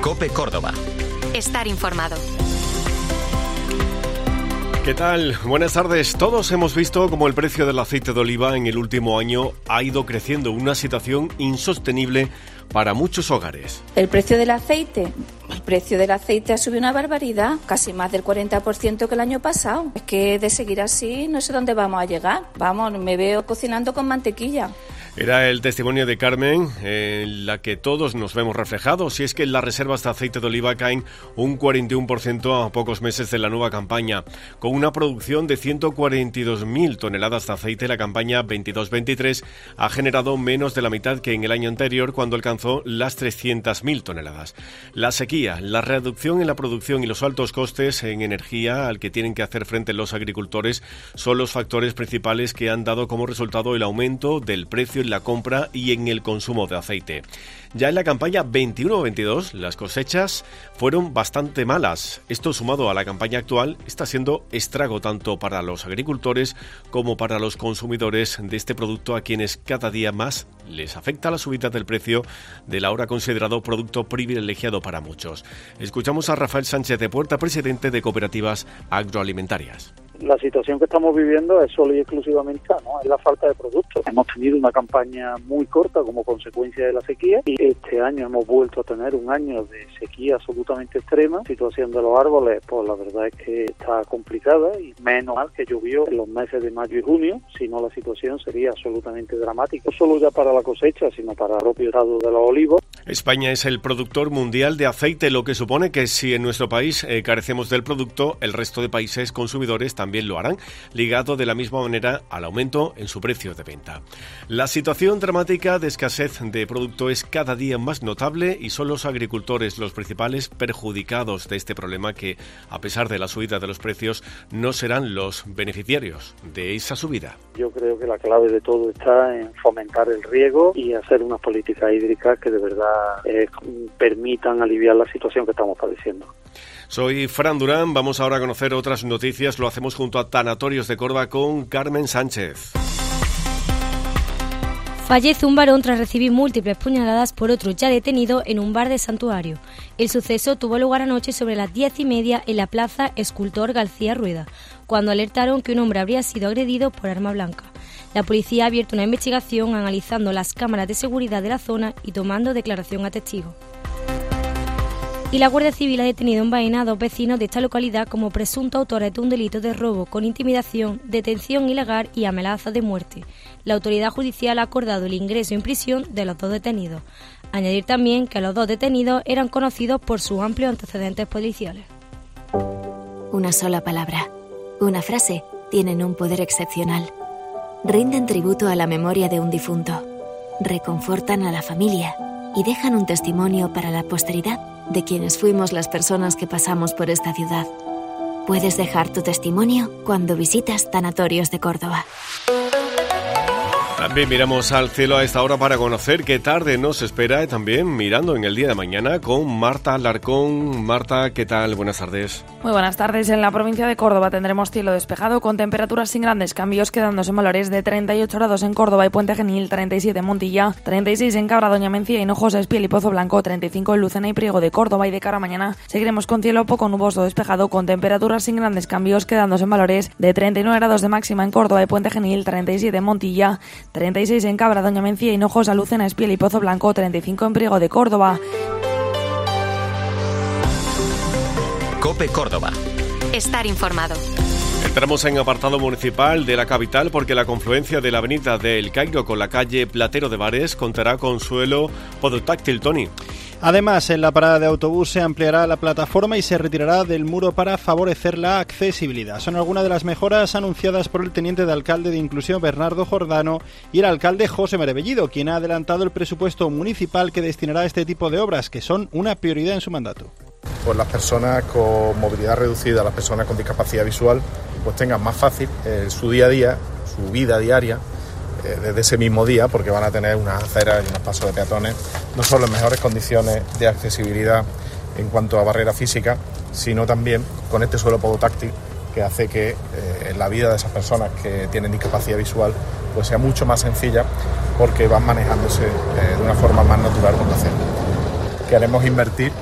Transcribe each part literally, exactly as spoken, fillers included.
COPE Córdoba. Estar informado. ¿Qué tal? Buenas tardes. Todos hemos visto cómo el precio del aceite de oliva en el último año ha ido creciendo, una situación insostenible para muchos hogares. El precio del aceite, el precio del aceite ha subido una barbaridad, casi más del cuarenta por ciento que el año pasado. Es que de seguir así no sé dónde vamos a llegar. Vamos, me veo cocinando con mantequilla. Era el testimonio de Carmen, en la que todos nos vemos reflejados, y es que las reservas de aceite de oliva caen un cuarenta y uno por ciento a pocos meses de la nueva campaña. Con una producción de ciento cuarenta y dos mil toneladas de aceite, la campaña veintidós veintitrés ha generado menos de la mitad que en el año anterior, cuando alcanzó las trescientas mil toneladas. La sequía, la reducción en la producción y los altos costes en energía al que tienen que hacer frente los agricultores son los factores principales que han dado como resultado el aumento del precio en la compra y en el consumo de aceite. Ya en la campaña veintiuno veintidós las cosechas fueron bastante malas. Esto, sumado a la campaña actual, está siendo estrago tanto para los agricultores como para los consumidores de este producto, a quienes cada día más les afecta la subida del precio del ahora considerado producto privilegiado para muchos. Escuchamos a Rafael Sánchez de Puerta, presidente de Cooperativas Agroalimentarias. La situación que estamos viviendo es solo y exclusivamente, ¿no? Es la falta de productos. Hemos tenido una campaña muy corta como consecuencia de la sequía, y este año hemos vuelto a tener un año de sequía absolutamente extrema. La situación de los árboles, pues la verdad es que está complicada, y menos mal que llovió en los meses de mayo y junio, si no la situación sería absolutamente dramática, no solo ya para la cosecha, sino para el propio estado de los olivos. España es el productor mundial de aceite, lo que supone que si en nuestro país eh, carecemos del producto, el resto de países consumidores también lo harán, ligado de la misma manera al aumento en su precio de venta. La situación dramática de escasez de producto es cada día más notable, y son los agricultores los principales perjudicados de este problema, que, a pesar de la subida de los precios, no serán los beneficiarios de esa subida. Yo creo que la clave de todo está en fomentar el riego y hacer unas políticas hídricas que de verdad eh, permitan aliviar la situación que estamos padeciendo. Soy Fran Durán, vamos ahora a conocer otras noticias. Lo hacemos junto a Tanatorios de Córdoba con Carmen Sánchez. Fallece un varón tras recibir múltiples puñaladas por otro ya detenido en un bar de Santuario. El suceso tuvo lugar anoche sobre las diez y media en la plaza Escultor García Rueda, cuando alertaron que un hombre habría sido agredido por arma blanca. La policía ha abierto una investigación analizando las cámaras de seguridad de la zona y tomando declaración a testigos. Y la Guardia Civil ha detenido en Baena a dos vecinos de esta localidad como presuntos autores de un delito de robo con intimidación, detención ilegal y amenaza de muerte. La autoridad judicial ha acordado el ingreso en prisión de los dos detenidos. Añadir también que los dos detenidos eran conocidos por sus amplios antecedentes policiales. Una sola palabra, una frase, tienen un poder excepcional. Rinden tributo a la memoria de un difunto, reconfortan a la familia y dejan un testimonio para la posteridad de quienes fuimos las personas que pasamos por esta ciudad. Puedes dejar tu testimonio cuando visitas Tanatorios de Córdoba. También miramos al cielo a esta hora para conocer qué tarde nos espera, también mirando en el día de mañana con Marta Alarcón. Marta, ¿qué tal? Buenas tardes. Muy buenas tardes. En la provincia de Córdoba tendremos cielo despejado con temperaturas sin grandes cambios, quedándose en valores de treinta y ocho grados en Córdoba y Puente Genil, treinta y siete en Montilla, treinta y seis en Cabra, Doña Mencía, Hinojosa, Espiel y Pozo Blanco, treinta y cinco en Lucena y Priego de Córdoba. Y de cara a mañana seguiremos con cielo poco nuboso despejado con temperaturas sin grandes cambios, quedándose en valores de treinta y nueve grados de máxima en Córdoba y Puente Genil, treinta y siete en Montilla, treinta y seis en Cabra, Doña Mencía, Hinojosa, Lucena, Espiel y Pozo Blanco, treinta y cinco en Priego de Córdoba. COPE Córdoba. Estar informado. Entramos en apartado municipal de la capital porque la confluencia de la avenida del Cairo con la calle Platero de Bares contará con suelo podotáctil, Tony. Además, en la parada de autobús se ampliará la plataforma y se retirará del muro para favorecer la accesibilidad. Son algunas de las mejoras anunciadas por el teniente de alcalde de Inclusión, Bernardo Jordano, y el alcalde José Merebellido, quien ha adelantado el presupuesto municipal que destinará a este tipo de obras, que son una prioridad en su mandato. Pues las personas con movilidad reducida, las personas con discapacidad visual, pues tengan más fácil eh, su día a día, su vida diaria, eh, desde ese mismo día, porque van a tener unas aceras y unos pasos de peatones, no solo en mejores condiciones de accesibilidad en cuanto a barrera física, sino también con este suelo podotáctil que hace que eh, la vida de esas personas que tienen discapacidad visual pues sea mucho más sencilla, porque van manejándose eh, de una forma más natural como hacemos. Queremos invertir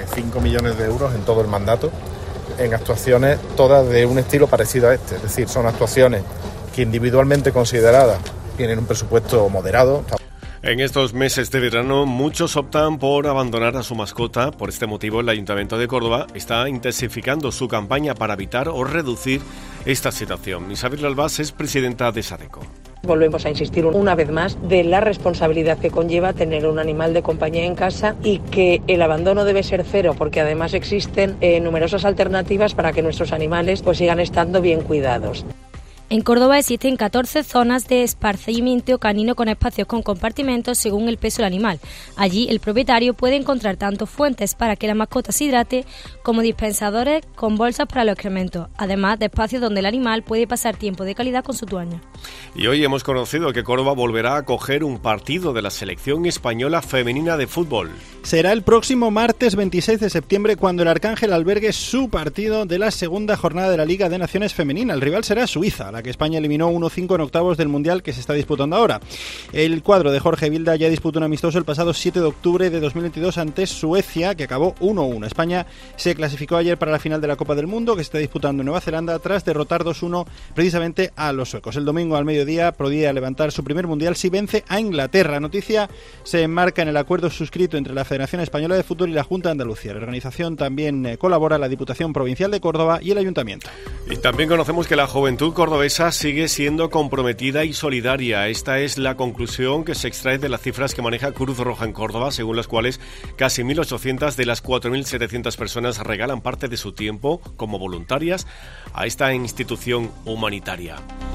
cinco millones de euros en todo el mandato, en actuaciones todas de un estilo parecido a este, es decir, son actuaciones que individualmente consideradas tienen un presupuesto moderado. En estos meses de verano, muchos optan por abandonar a su mascota. Por este motivo, el Ayuntamiento de Córdoba está intensificando su campaña para evitar o reducir esta situación. Isabel Albás es presidenta de SADECO. Volvemos a insistir una vez más de la responsabilidad que conlleva tener un animal de compañía en casa y que el abandono debe ser cero, porque además existen eh, numerosas alternativas para que nuestros animales pues sigan estando bien cuidados. En Córdoba existen catorce zonas de esparcimiento canino con espacios con compartimentos según el peso del animal. Allí el propietario puede encontrar tanto fuentes para que la mascota se hidrate como dispensadores con bolsas para los excrementos, además de espacios donde el animal puede pasar tiempo de calidad con su dueña. Y hoy hemos conocido que Córdoba volverá a acoger un partido de la selección española femenina de fútbol. Será el próximo martes veintiséis de septiembre cuando el Arcángel albergue su partido de la segunda jornada de la Liga de Naciones Femenina. El rival será Suiza, la que España eliminó uno cinco en octavos del Mundial que se está disputando ahora. El cuadro de Jorge Vilda ya disputó un amistoso el pasado siete de octubre de dos mil veintidós ante Suecia, que acabó uno uno. España se clasificó ayer para la final de la Copa del Mundo, que se está disputando en Nueva Zelanda, tras derrotar dos uno precisamente a los suecos. El domingo al mediodía podría levantar su primer Mundial si vence a Inglaterra. Noticia se enmarca en el acuerdo suscrito entre la Federación Española de Fútbol y la Junta de Andalucía. La organización también eh, colabora la Diputación Provincial de Córdoba y el Ayuntamiento. Y también conocemos que la juventud cordobesa sigue siendo comprometida y solidaria. Esta es la conclusión que se extrae de las cifras que maneja Cruz Roja en Córdoba, según las cuales casi mil ochocientas de las cuatro mil setecientas personas regalan parte de su tiempo como voluntarias a esta institución humanitaria.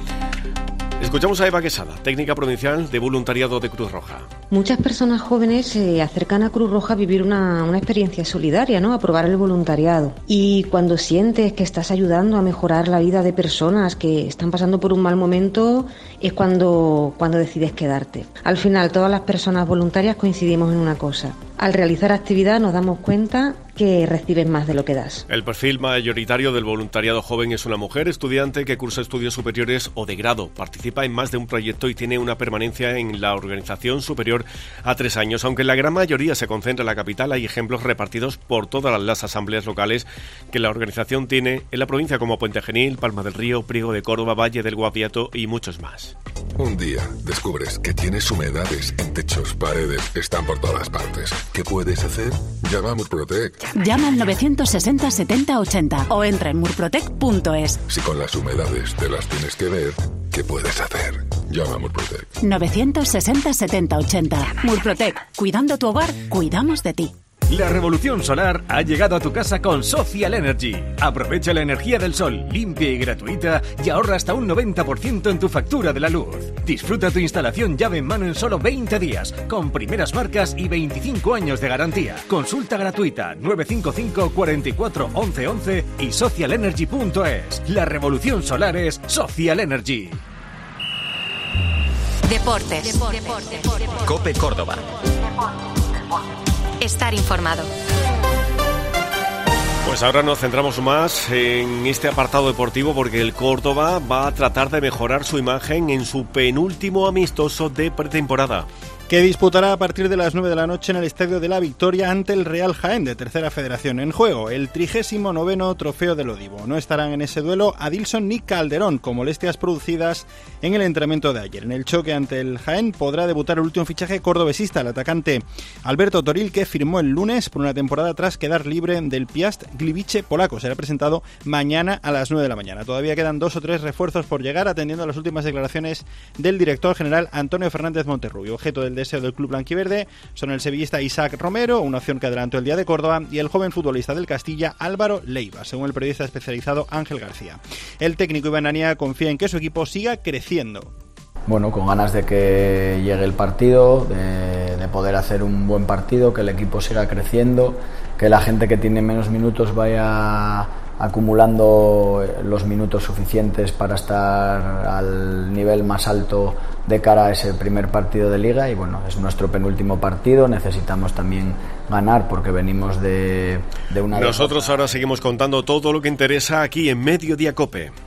Escuchamos a Eva Quesada, técnica provincial de voluntariado de Cruz Roja. Muchas personas jóvenes se acercan a Cruz Roja a vivir una, una experiencia solidaria, ¿no? A probar el voluntariado. Y cuando sientes que estás ayudando a mejorar la vida de personas que están pasando por un mal momento, es cuando, cuando decides quedarte. Al final, todas las personas voluntarias coincidimos en una cosa. Al realizar actividad nos damos cuenta que recibes más de lo que das. El perfil mayoritario del voluntariado joven es una mujer estudiante que cursa estudios superiores o de grado. Participa en más de un proyecto y tiene una permanencia en la organización superior a tres años. Aunque la gran mayoría se concentra en la capital, hay ejemplos repartidos por todas las asambleas locales que la organización tiene en la provincia, como Puente Genil, Palma del Río, Priego de Córdoba, Valle del Guapiato y muchos más. Un día descubres que tienes humedades en techos, paredes, están por todas partes. ¿Qué puedes hacer? Llama a Murprotec. Llama al novecientos sesenta setenta ochenta o entra en murprotec punto es. Si con las humedades te las tienes que ver, ¿qué puedes hacer? Llama a Murprotec. novecientos sesenta setenta ochenta. Murprotec. Cuidando tu hogar, cuidamos de ti. La revolución solar ha llegado a tu casa con Social Energy. Aprovecha la energía del sol, limpia y gratuita, y ahorra hasta un noventa por ciento en tu factura de la luz. Disfruta tu instalación llave en mano en solo veinte días, con primeras marcas y veinticinco años de garantía. Consulta gratuita nueve cinco cinco, cuatro cuatro, once once y social energy punto es. La revolución solar es Social Energy. Deportes. Deportes. Deportes. COPE Córdoba. Estar informado. Pues ahora nos centramos más en este apartado deportivo porque el Córdoba va a tratar de mejorar su imagen en su penúltimo amistoso de pretemporada, que disputará a partir de las nueve de la noche en el Estadio de la Victoria ante el Real Jaén de Tercera Federación. En juego, el trigésimo noveno Trofeo del Odivo. No estarán en ese duelo Adilson ni Calderón, con molestias producidas en el entrenamiento de ayer. En el choque ante el Jaén podrá debutar el último fichaje cordobesista, el atacante Alberto Toril, que firmó el lunes por una temporada tras quedar libre del Piast Gliwice polaco. Será presentado mañana a las nueve de la mañana. Todavía quedan dos o tres refuerzos por llegar, atendiendo a las últimas declaraciones del director general Antonio Fernández Monterrubio. Objeto del deseo del club blanquiverde son el sevillista Isaac Romero, una opción que adelantó el Día de Córdoba, y el joven futbolista del Castilla Álvaro Leiva, según el periodista especializado Ángel García. El técnico Iván Ania confía en que su equipo siga creciendo. Bueno, con ganas de que llegue el partido, de, de poder hacer un buen partido, que el equipo siga creciendo, que la gente que tiene menos minutos vaya acumulando los minutos suficientes para estar al nivel más alto de cara a ese primer partido de Liga. Y bueno, es nuestro penúltimo partido, necesitamos también ganar porque venimos de, de una... Nosotros ahora seguimos contando todo lo que interesa aquí en Mediodía COPE.